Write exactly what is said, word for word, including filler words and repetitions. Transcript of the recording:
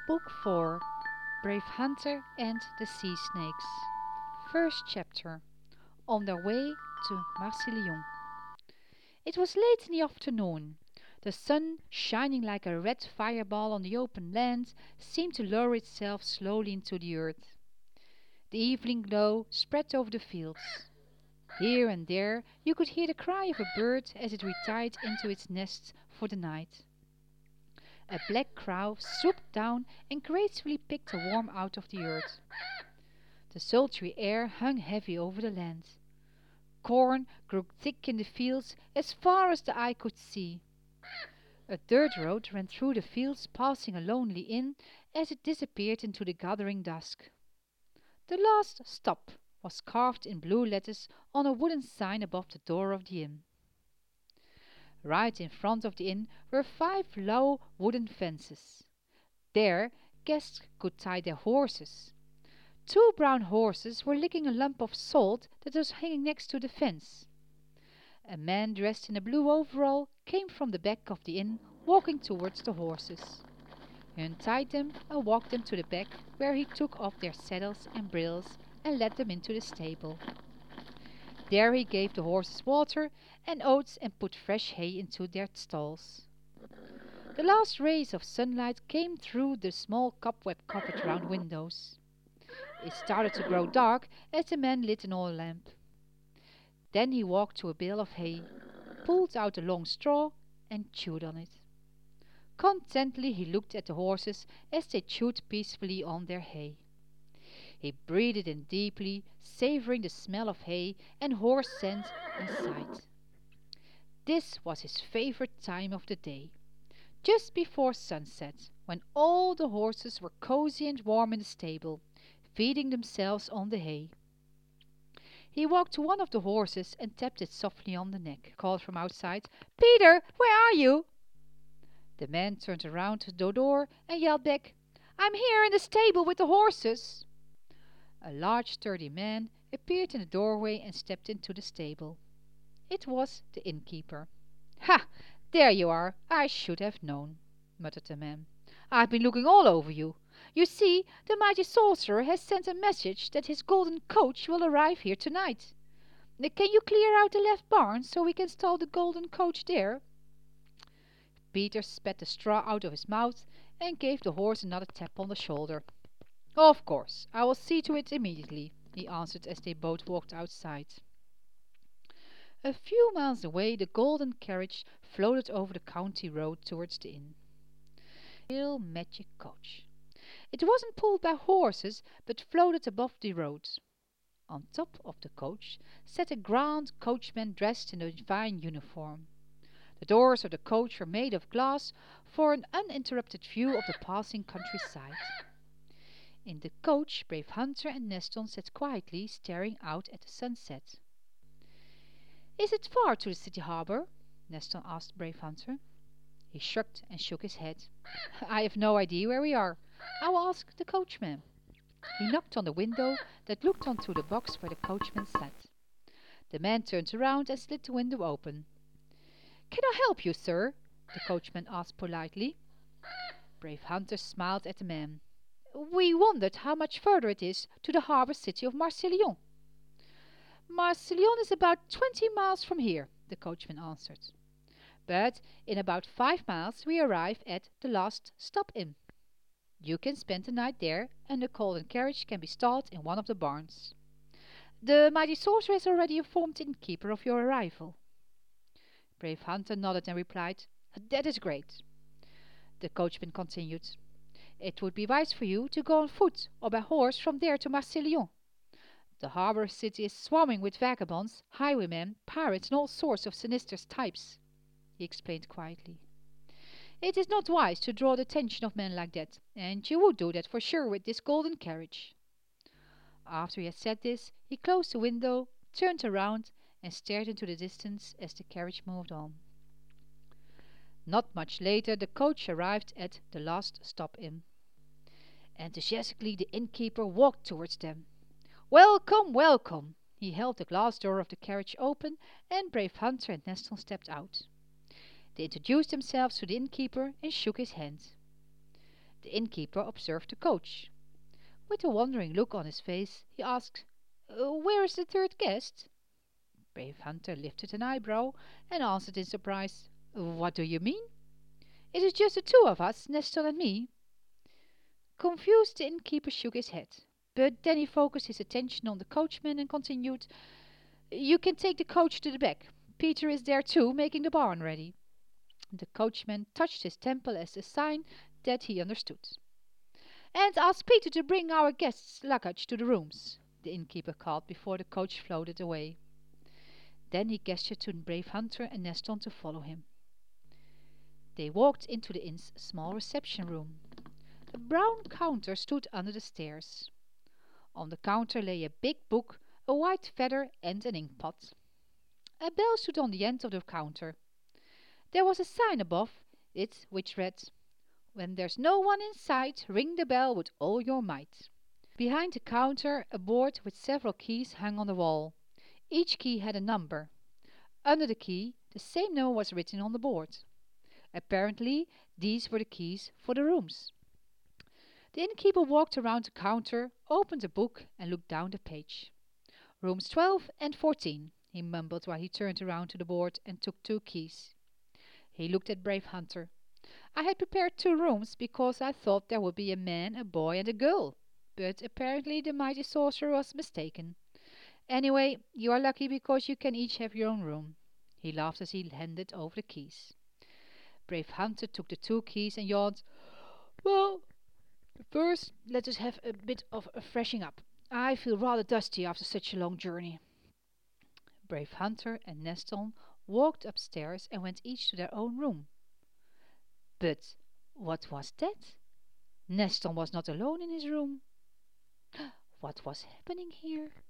Book four, Brave Hunter and the Sea Snakes. First chapter. On their way to Marseillon. It was late in the afternoon. The sun, shining like a red fireball on the open land, seemed to lower itself slowly into the earth. The evening glow spread over the fields. Here and there you could hear the cry of a bird as it retired into its nest for the night. A black crow swooped down and gracefully picked a worm out of the earth. The sultry air hung heavy over the land. Corn grew thick in the fields as far as the eye could see. A dirt road ran through the fields, passing a lonely inn as it disappeared into the gathering dusk. The last stop was carved in blue letters on a wooden sign above the door of the inn. Right in front of the inn were five low wooden fences. There guests could tie their horses. Two brown horses were licking a lump of salt that was hanging next to the fence. A man dressed in a blue overall came from the back of the inn, walking towards the horses. He untied them and walked them to the back, where he took off their saddles and bridles and led them into the stable. There he gave the horses water and oats and put fresh hay into their stalls. The last rays of sunlight came through the small cobweb-covered round windows. It started to grow dark as the man lit an oil lamp. Then he walked to a bale of hay, pulled out a long straw, and chewed on it. Contentedly he looked at the horses as they chewed peacefully on their hay. He breathed in deeply, savouring the smell of hay and horse scent, and sighed. This was his favourite time of the day, just before sunset, when all the horses were cosy and warm in the stable, feeding themselves on the hay. He walked to one of the horses and tapped it softly on the neck, called from outside, "Peter, where are you?" The man turned around to the door and yelled back, "I'm here in the stable with the horses." A large sturdy man appeared in the doorway and stepped into the stable. It was the innkeeper. "Ha! There you are. I should have known," muttered the man. "I've been looking all over you. You see, the mighty sorcerer has sent a message that his golden coach will arrive here tonight. Can you clear out the left barn so we can stall the golden coach there?" Peter spat the straw out of his mouth and gave the horse another tap on the shoulder. "Of course, I will see to it immediately," he answered as they both walked outside. A few miles away the golden carriage floated over the county road towards the inn. Real magic coach. It wasn't pulled by horses, but floated above the road. On top of the coach sat a grand coachman dressed in a fine uniform. The doors of the coach were made of glass for an uninterrupted view of the passing countryside. In the coach Brave Hunter and Neston sat quietly staring out at the sunset. "Is it far to the city harbour?" Neston asked Brave Hunter. He shrugged and shook his head. "I have no idea where we are. I will ask the coachman." He knocked on the window that looked onto the box where the coachman sat. The man turned around and slid the window open. "Can I help you, sir?" the coachman asked politely. Brave Hunter smiled at the man. "We wondered how much further it is to the harbour city of Marseillon." "Marseillon is about twenty miles from here," the coachman answered. "But in about five miles we arrive at the last stop inn. You can spend the night there, and the golden carriage can be stalled in one of the barns. The mighty sorcerer has already informed the innkeeper of your arrival." Brave Hunter nodded and replied, "That is great." The coachman continued, "It would be wise for you to go on foot or by horse from there to Marseillon. The harbour city is swarming with vagabonds, highwaymen, pirates, and all sorts of sinister types," he explained quietly. "It is not wise to draw the attention of men like that, and you would do that for sure with this golden carriage." After he had said this, he closed the window, turned around, and stared into the distance as the carriage moved on. Not much later the coach arrived at the last stop inn. Enthusiastically the innkeeper walked towards them. "Welcome, welcome!" He held the glass door of the carriage open, and Brave Hunter and Neston stepped out. They introduced themselves to the innkeeper and shook his hand. The innkeeper observed the coach. With a wondering look on his face, he asked, "Uh, Where is the third guest?" Brave Hunter lifted an eyebrow and answered in surprise, "What do you mean? It is just the two of us, Nestor and me." Confused, the innkeeper shook his head. But then he focused his attention on the coachman and continued, "You can take the coach to the back. Peter is there too, making the barn ready." The coachman touched his temple as a sign that he understood. "And ask Peter to bring our guests' luggage to the rooms," the innkeeper called before the coach floated away. Then he gestured to Brave Hunter and Neston to follow him. They walked into the inn's small reception room. A brown counter stood under the stairs. On the counter lay a big book, a white feather, and an inkpot. A bell stood on the end of the counter. There was a sign above it which read, "When there's no one in sight, ring the bell with all your might." Behind the counter, a board with several keys hung on the wall. Each key had a number. Under the key, the same number was written on the board. Apparently, these were the keys for the rooms. The innkeeper walked around the counter, opened the book, and looked down the page. "Rooms twelve and fourteen," he mumbled while he turned around to the board and took two keys. He looked at Brave Hunter. "I had prepared two rooms because I thought there would be a man, a boy, and a girl, but apparently the mighty sorcerer was mistaken. Anyway, you are lucky because you can each have your own room." He laughed as he handed over the keys. Brave Hunter took the two keys and yawned. "Well, first let us have a bit of a freshening up. I feel rather dusty after such a long journey." Brave Hunter and Neston walked upstairs and went each to their own room. But what was that? Neston was not alone in his room. What was happening here?